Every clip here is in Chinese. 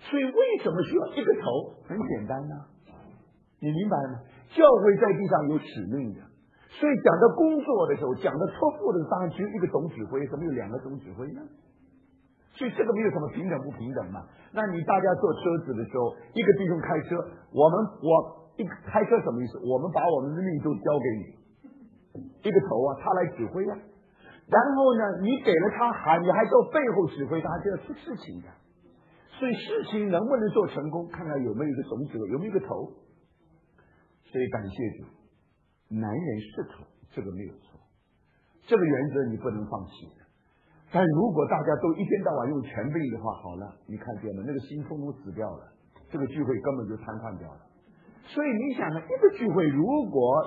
所以为什么需要一个头？很简单呐，你明白吗？教会在地上有使命的，所以讲到工作的时候，讲到托付的时候，当然只有一个总指挥，怎么有两个总指挥呢？所以这个没有什么平等不平等嘛。那你大家坐车子的时候，一个弟兄开车，我一个开车什么意思？我们把我们的命都交给你，一个头啊，他来指挥啊。然后呢，你给了他喊，你还到背后指挥他，就要出事情的。所以事情能不能做成功，看看有没有一个总指挥，有没有一个头。所以感谢主，男人是头，这个没有错，这个原则你不能放弃的。但如果大家都一天到晚用权柄的话，好了，你看见了，那个新通通死掉了，这个聚会根本就瘫痪掉了。所以你想呢，一个聚会如果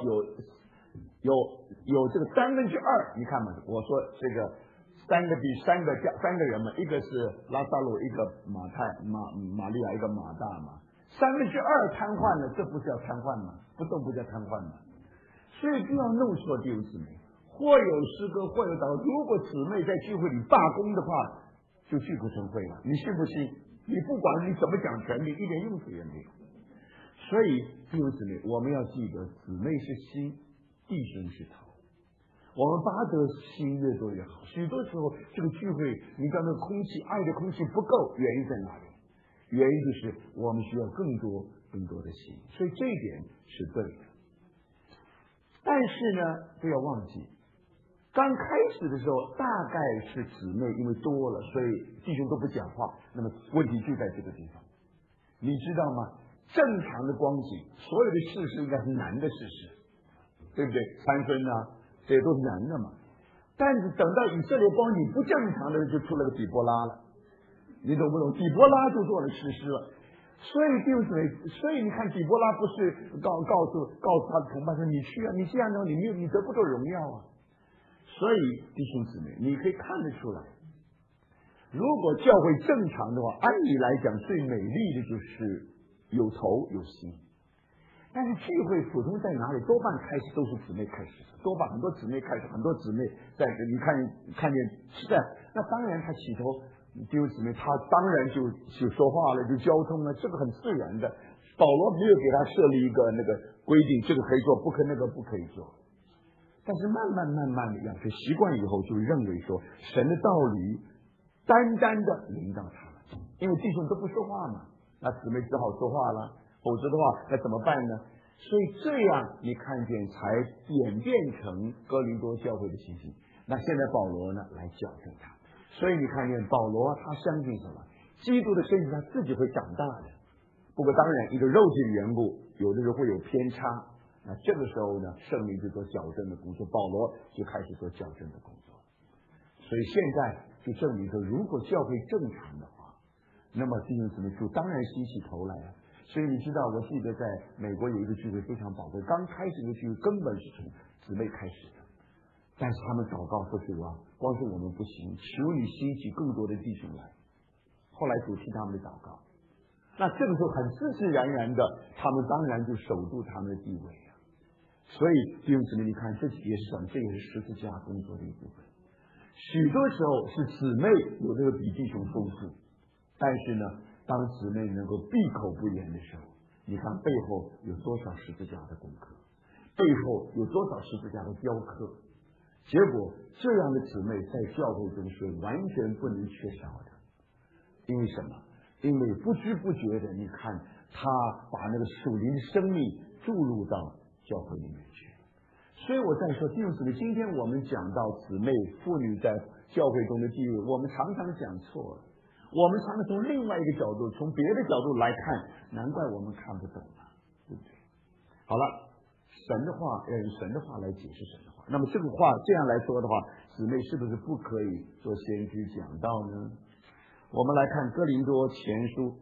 有这个2/3，你看嘛，我说这个三个人嘛，一个是拉撒路，一个玛利亚，一个马大嘛，2/3瘫痪了，这不是要瘫痪吗？不动不叫瘫痪吗？所以不要弄错弟兄姊妹，或有诗歌，或有祷告。如果姊妹在聚会里罢工的话，就聚不成会了。你信不信？你不管你怎么讲权利，一点用处也没有。所以弟兄姊妹，我们要记得，姊妹是心，弟兄是头。我们巴得心越多越好。许多时候，这个聚会，你看那空气，爱的空气不够，原因在哪里？原因就是我们需要更多的心。所以这一点是对的。但是呢，不要忘记，刚开始的时候，大概是姊妹因为多了，所以弟兄都不讲话。那么问题就在这个地方，你知道吗？正常的光景，所有的事实应该是男的事实，对不对？参孙啊，这些都是男的嘛。但是等到以色列光景不正常的，就出了个底波拉了，你懂不懂？底波拉就做了士师了。所以弟兄姊妹，所以你看底波拉不是告诉他的同伴说，你去啊，你这样的你得不到荣耀啊。所以弟兄姊妹，你可以看得出来，如果教会正常的话，按理来讲最美丽的就是有头有心。但是聚会普通在哪里？多半开始都是姊妹开始，多半很多姊妹开始，很多姊妹在你看见是这样。那当然他起头弟兄姊妹，他当然就说话了，就交通了，这个很自然的。保罗没有给他设立一个那个规定，这个可以做，不可那个不可以做。但是慢慢的养成习惯以后，就认为说神的道理单的领导他们，因为弟兄都不说话嘛，那姊妹只好说话了，否则的话那怎么办呢？所以这样你看见才演变成哥林多教会的情形。那现在保罗呢来矫正他。所以你看见保罗他相信什么？基督的身体他自己会长大的。不过当然一个肉体的缘故，有的时候会有偏差。那这个时候呢，圣灵就做矫正的工作，保罗就开始做矫正的工作。所以现在就证明说，如果教会正常的话，那么弟兄姊妹就当然兴起头来了。所以你知道，我记得在美国有一个聚会非常宝贵，刚开始的聚会根本是从姊妹开始的。但是他们祷告说主啊，光是我们不行，求你兴起更多的弟兄来。后来主听他们的祷告，那这个时候很自然的，他们当然就守住他们的地位啊。所以弟兄姊妹，你看这也是什么？这也是十字架工作的一部分。许多时候是姊妹有这个比弟兄丰富，但是呢，当姊妹能够闭口不言的时候，你看背后有多少十字架的功课，背后有多少十字架的雕刻。结果这样的姊妹在教会中是完全不能缺少的。因为什么？因为不知不觉的，你看他把那个属灵的生命注入到教会里面去。所以我在说弟兄姊妹，今天我们讲到姊妹妇女在教会中的地位，我们常常讲错了。我们常常从另外一个角度，从别的角度来看，难怪我们看不懂了，对不对？好了，神的话要用神的话来解释神的话。那么这个话这样来说的话，姊妹是不是不可以做先知讲道呢？我们来看哥林多前书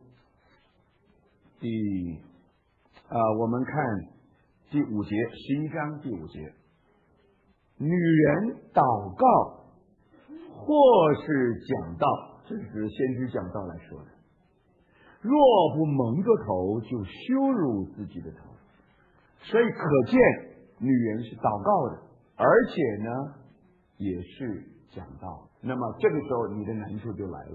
我们看第5节，11章第5节，女人祷告或是讲道，这是先知讲道来说的，若不蒙着头，就羞辱自己的头。所以可见女人是祷告的，而且呢也是讲道。那么这个时候你的难处就来了，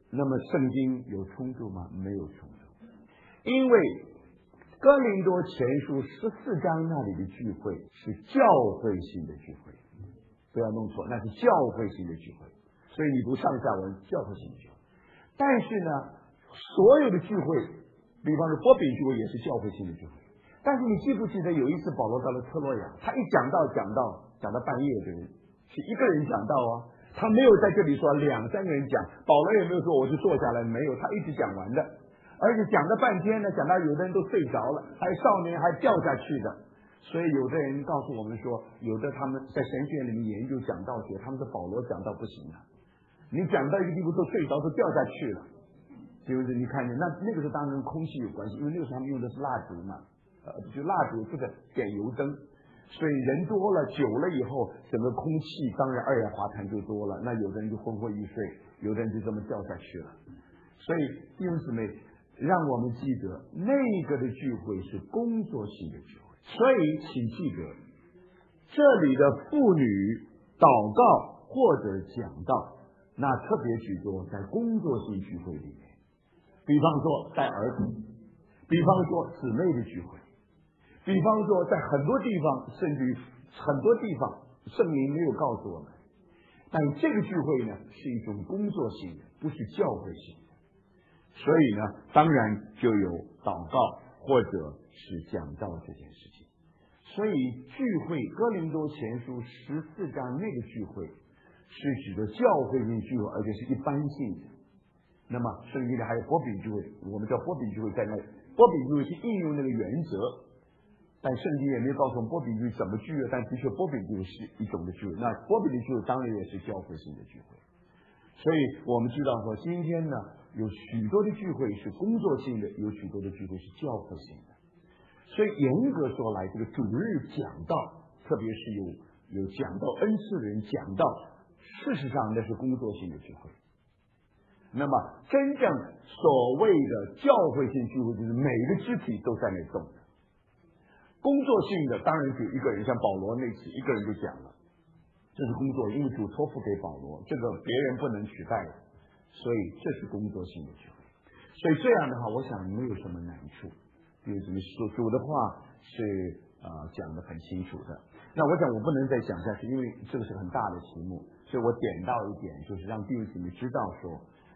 那么圣经有冲突吗？没有冲突，因为哥林多前书14章那里的聚会是教会性的聚会，不要弄错，那是教会性的聚会。所以你读上下文，教会性的聚会。但是呢，所有的聚会，比方说波比聚会也是教会性的聚会。但是你记不记得有一次保罗到了特洛亚，他一讲到半夜的人，是一个人讲道啊，他没有在这里说2、3个人讲，保罗也没有说我就坐下来，没有，他一直讲完的，而且讲了半天呢，讲到有的人都睡着了，还有少年还掉下去的。所以有的人告诉我们说，有的他们在神学里面研究讲道学，他们说保罗讲道不行了，你讲到一个地步都睡着都掉下去了，就是你看见那个时候当然跟空气有关系，因为那个时候他们用的是蜡烛嘛，就蜡烛这个点油灯，所以人多了久了以后，整个空气当然二氧化碳就多了，那有的人就昏昏欲睡，有的人就这么掉下去了。所以弟兄姊妹，让我们记得那个的聚会是工作性的聚会，所以请记得这里的妇女祷告或者讲道，那特别许多在工作性聚会里面，比方说带儿童，比方说姊妹的聚会，比方说在很多地方，甚至于很多地方圣灵没有告诉我们，但这个聚会呢是一种工作性的，不是教会性的。所以呢，当然就有祷告或者是讲道这件事情。所以聚会哥林多前书14章那个聚会是指的教会性聚会，而且是一般性的。那么圣经里还有波比聚会，我们叫波比聚会在那，波比聚会是应用那个原则，但圣经也没有告诉我们波比聚会怎么聚啊，但的确波比聚会是一种的聚会，那波比的聚会当然也是教会性的聚会。所以我们知道说，今天呢有许多的聚会是工作性的，有许多的聚会是教会性的。所以严格说来，这个主日讲道，特别是有讲道恩赐的人讲道，事实上那是工作性的聚会。那么真正所谓的教会性聚会，就是每个肢体都在那动的。工作性的当然只有一个人，像保罗那次一个人就讲了，这是工作，因为主托付给保罗，这个别人不能取代的，所以这是工作性的聚会。所以这样的话，我想没有什么难处，因为主的话是讲得很清楚的。那我想我不能再讲下去，因为这个是很大的题目，所以我点到一点，就是让弟兄姊妹知道说，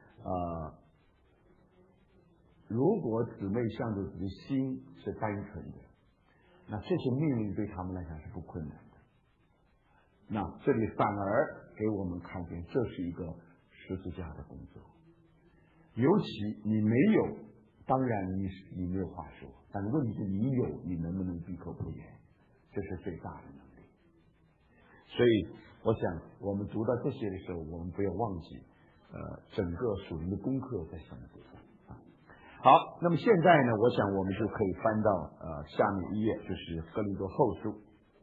如果姊妹向着自己的心是单纯的，那这些命令对他们来讲是不困难的。那这里反而给我们看见，这是一个十字架的工作。尤其你没有，当然你没有话说，但问题是你有，你能不能闭口不言？这是最大的能力。所以我想我们读到这些的时候，我们不要忘记整个属灵的功课在什么地方。好，那么现在呢，我想我们就可以翻到下面一页，就是哥林多后书。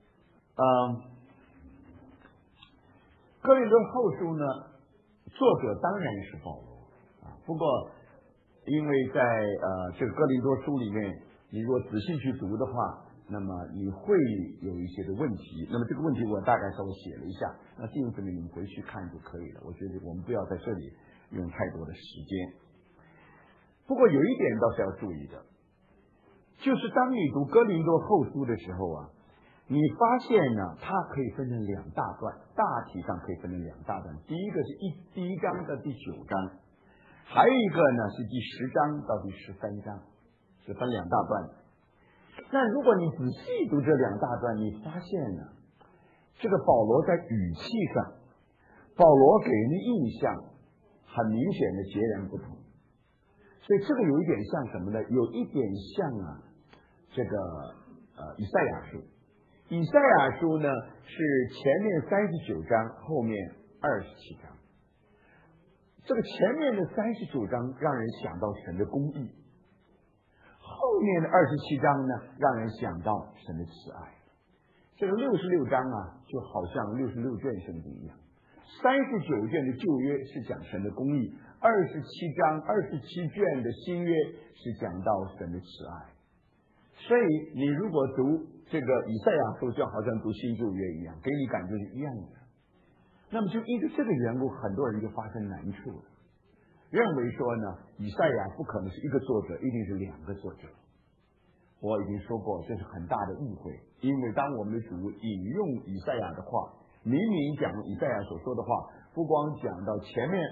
哥林多后书呢，作者当然是保罗不过因为在这个哥林多书里面，你如果仔细去读的话，那么你会有一些的问题。那么这个问题我大概稍微写了一下，那弟兄姊妹你们回去看就可以了。我觉得我们不要在这里用太多的时间。不过有一点倒是要注意的，就是当你读哥林多后书的时候啊，你发现呢，它可以分成2大段，大体上可以分成2大段。第一个是第1章到第9章，还有一个呢是第10章到第13章，是分2大段的。那如果你仔细读这2大段，你发现呢，这个保罗在语气上，保罗给人的印象很明显的截然不同。所以这个有一点像什么呢？有一点像这个以赛亚书。以赛亚书呢是前面39章，后面27章。这个前面的39章让人想到神的公义，后面的27章呢让人想到神的慈爱。这个66章就好像66卷圣经一样，39卷的旧约是讲神的公义，27卷的新约是讲到神的慈爱。所以你如果读这个以赛亚书，就好像读新旧约一样，给你感觉是一样的。那么就因为这个缘故，很多人就发生难处了。 认为说呢，以赛亚不可能是一个作者，一定是两个作者。我已经说过，这是很大的误会，因为当我们的主引用以赛亚的话，明明讲以赛亚所说的话，不光讲到前面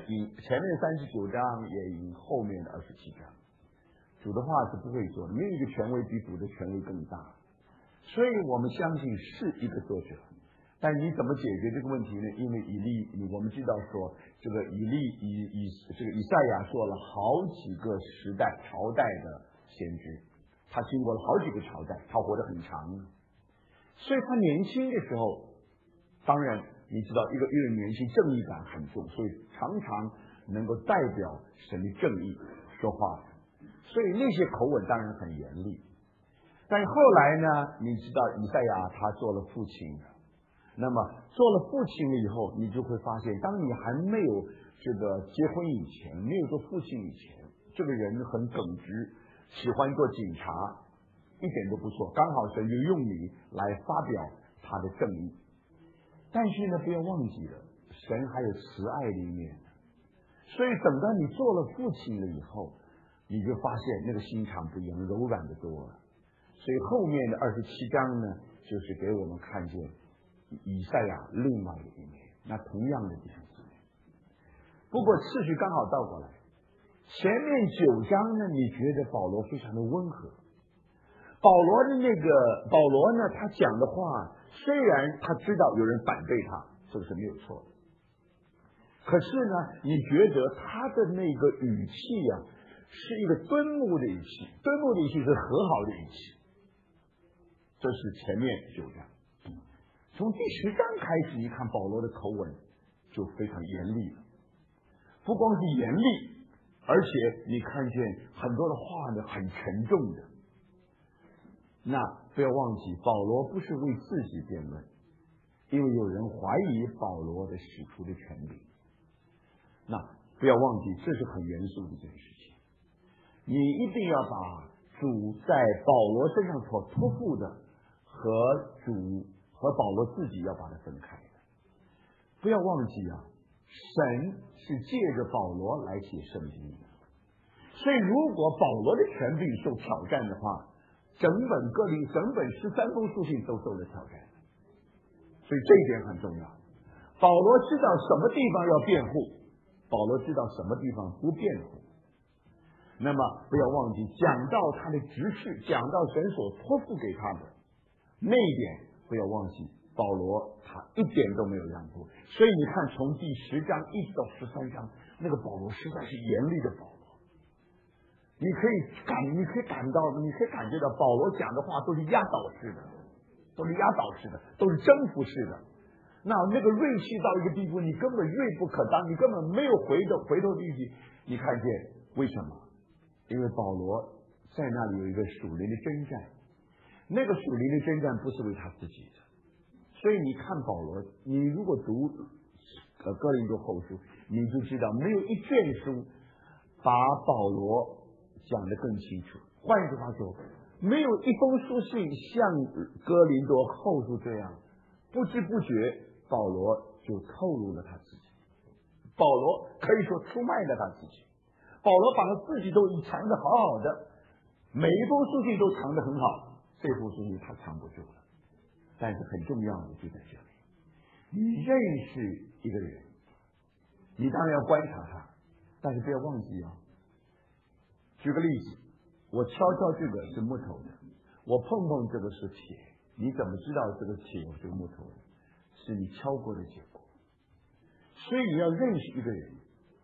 39章，也引后面的27章。主的话是不会说的，没有一个权威比主的权威更大，所以我们相信是一个作者。但你怎么解决这个问题呢？因为我们知道说，这个以赛亚做了好几个朝代的先知，他经过了好几个朝代，他活得很长，所以他年轻的时候，当然你知道一个人年轻正义感很重，所以常常能够代表神的正义说话，所以那些口吻当然很严厉。但是后来呢，你知道以赛亚他做了父亲，那么做了父亲了以后，你就会发现，当你还没有这个结婚以前，没有做父亲以前，这个人很耿直，喜欢做警察，一点都不错，刚好神就用你来发表他的正义。但是呢，不要忘记了，神还有慈爱的一面，所以等到你做了父亲了以后，你就发现那个心肠不一样，柔软的多了。所以后面的27章呢，就是给我们看见以赛亚另外的一面。那同样的弟兄姊妹，不过次序刚好倒过来，前面9章呢，你觉得保罗非常的温和。保罗呢，他讲的话，虽然他知道有人反对他，这个是没有错的，可是呢，你觉得他的那个语气啊，是一个敦睦的语气，敦睦的语气是和好的语气。这是前面9章。从第10章开始，你看保罗的口吻就非常严厉了，不光是严厉，而且你看见很多的话呢很沉重的。那不要忘记，保罗不是为自己辩论，因为有人怀疑保罗的使徒的权柄。那不要忘记，这是很严肃的一件事情。你一定要把主在保罗身上所托付的和保罗自己要把它分开的。不要忘记啊，神是借着保罗来写圣经的，所以如果保罗的权柄受挑战的话，整本13封书信都受了挑战，所以这一点很重要。保罗知道什么地方要辩护，保罗知道什么地方不辩护。那么不要忘记，讲到他的职事，讲到神所托付给他的那一点，不要忘记保罗他一点都没有让步。所以你看，从第10章一直到13章，那个保罗实在是严厉的保罗。你可以感觉到保罗讲的话都是压倒式的，都是征服式的。那个锐气到一个地步，你根本锐不可当，你根本没有回头力气。你看见为什么？因为保罗在那里有一个属灵的征战，那个属灵的征战不是为他自己的。所以你看保罗，你如果读哥林多后书，你就知道没有一卷书把保罗讲得更清楚。换句话说，没有一封书信像哥林多后书这样，不知不觉保罗就透露了他自己。保罗可以说出卖了他自己。保罗把他自己都藏得好好的，每一封书信都藏得很好，这封书信他藏不住了。但是很重要的就在这里，你认识一个人，你当然要观察他，但是不要忘记啊。举个例子，我敲这个是木头的，我碰这个是铁，你怎么知道这个铁是木头的？是你敲过的结果。所以你要认识一个人，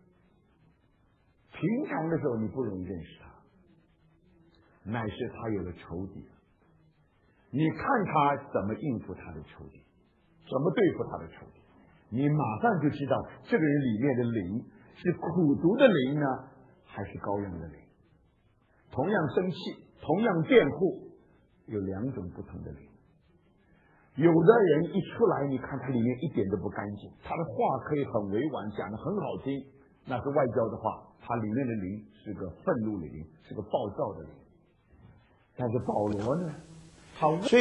平常的时候你不容易认识他，乃是他有了仇敌，你看他怎么应付他的仇敌，怎么对付他的仇敌，你马上就知道这个人里面的灵是苦毒的灵呢，还是羔羊的灵。同样生气，同样辩护，有2种不同的灵。有的人一出来，你看他里面一点都不干净，他的话可以很委婉，讲得很好听，那是外交的话，他里面的灵是个愤怒的灵，是个暴躁的灵。但是保罗呢，他